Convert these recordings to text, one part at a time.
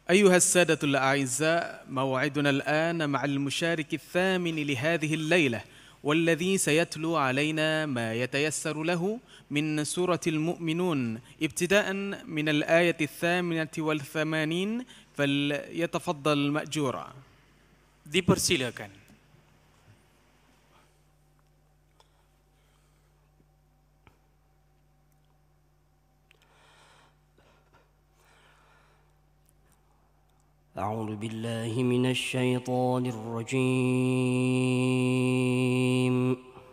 أيها السادة الأعزاء، موعدنا الآن مع المشارك الثامن لهذه الليلة، والذي سيتلو علينا ما يتيسر له من سورة المؤمنون ابتداء من الآية 88، فليتفضل مأجورا. Dipersilakan. أعوذ بالله من الشيطان الرجيم.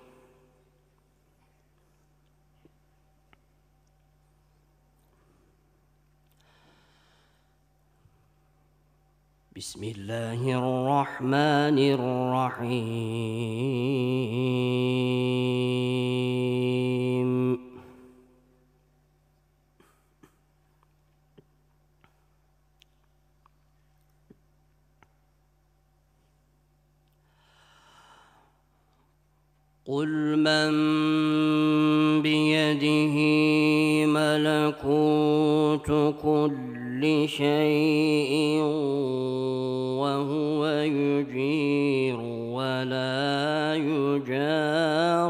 بسم الله الرحمن الرحيم. قل من بيده ملكوت كل شيء وهو يجير ولا يجار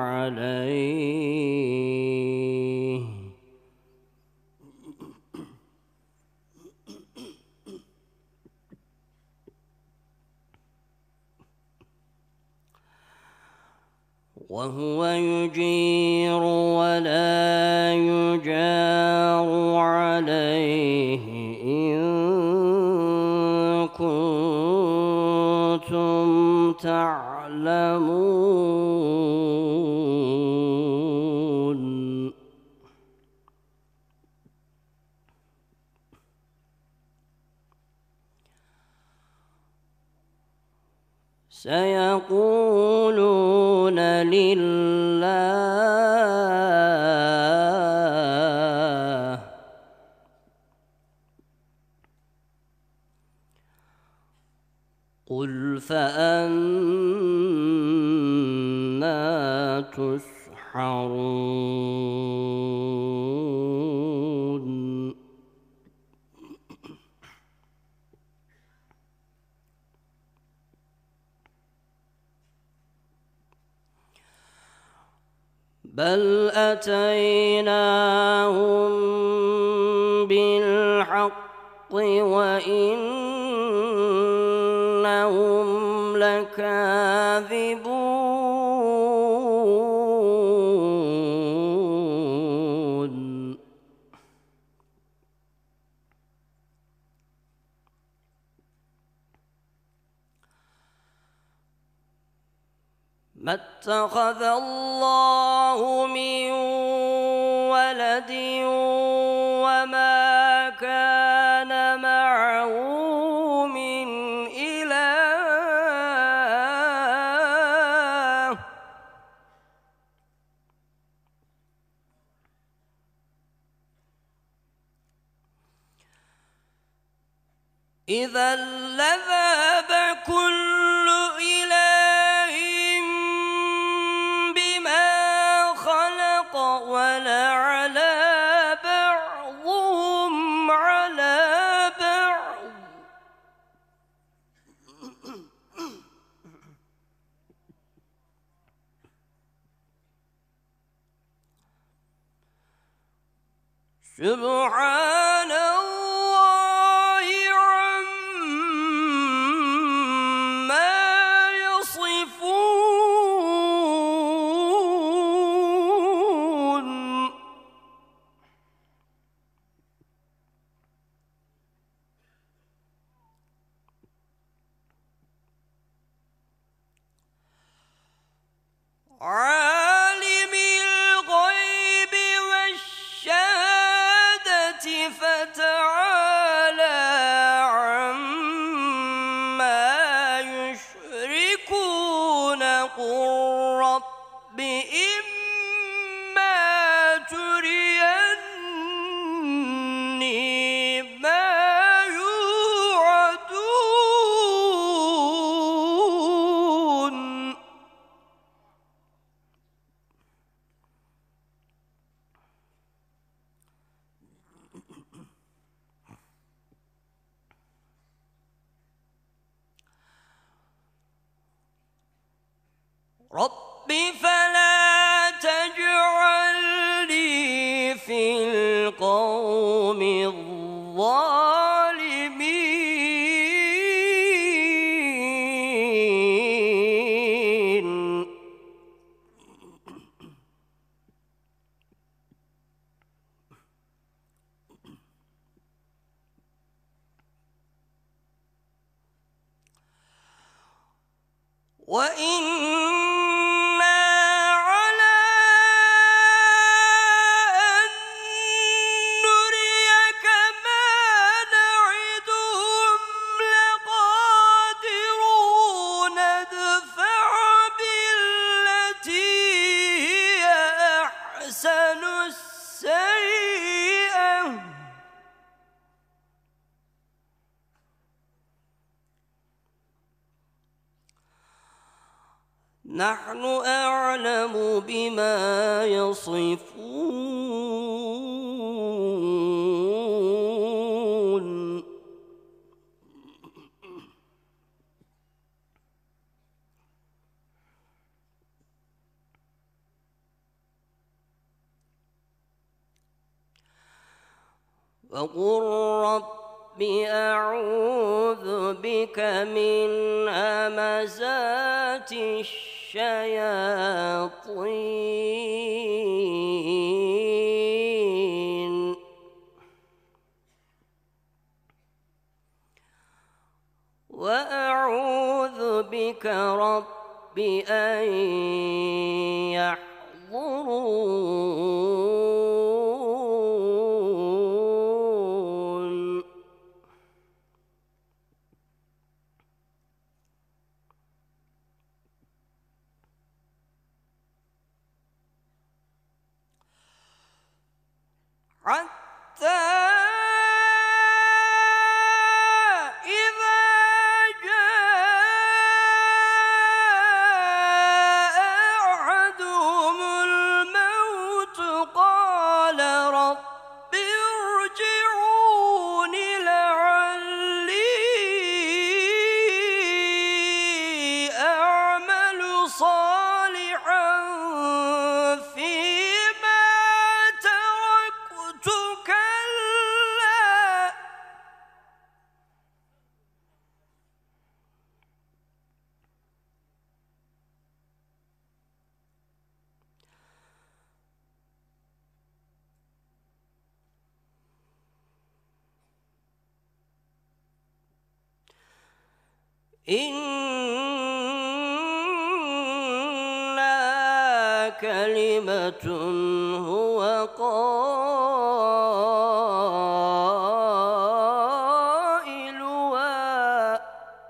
عليه إن كنتم تعلمون. سيقولون لله قل فأنى تسحرون. بل أتيناهم بالحق وإنهم لكاذبون. ما اتخذ الله من ولد وما كان معه من إله إذا لذهب كل إله بما خلق ولعلى بعضهم على بعض سبحان الله عما يصفون. عالم الغيب والشهادة فتعالى عما يشركون. قل رب إما تريني ما يوعدون رب فلا تجعلني في القوم الظالمين. وإنا على أن نريك ما نعدهم لقادرون ادفع بالتي هي أحسن السيئة نحن أعلم بما يصفون. وقل رب أعوذ بك من همزات الشياطين وأعوذ بك رب أن يحضرون. حتى إذا جاء أحدهم الموت قال رب ارجعون لعلي أعمل صالحا فيما تركت كلا إنها كلمة هو قائلها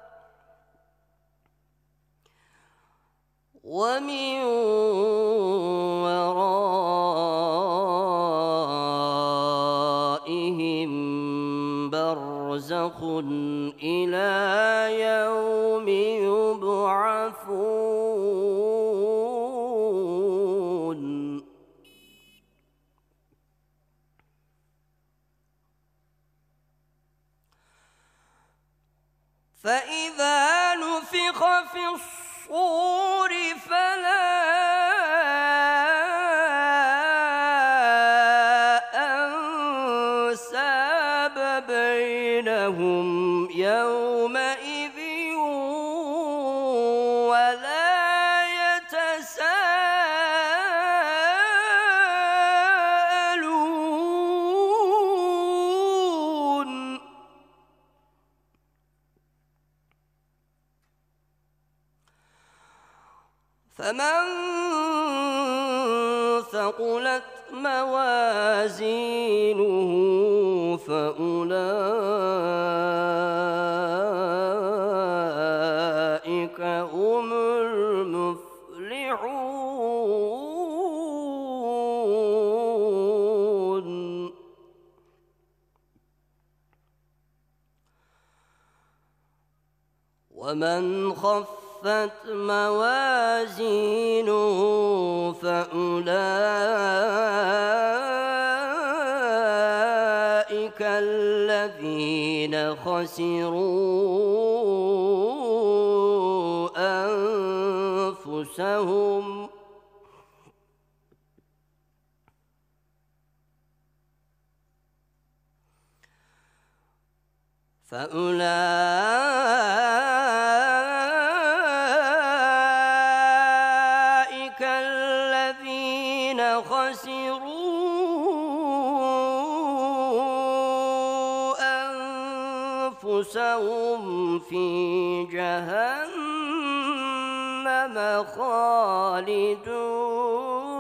ومن ورائهم برزخ إلى يوم يبعثون. فإذا نفخ في الصور فلا أنساب بينهم يومئذ ولا يتساءلون. فمن ثقلت موازينه فأولئك هم المفلحون. ومن خفت موازينه فأولئك الذين خسروا أنفسهم أنفسهم فأولئك الذين خسروا أنفسهم في جهنم خالدون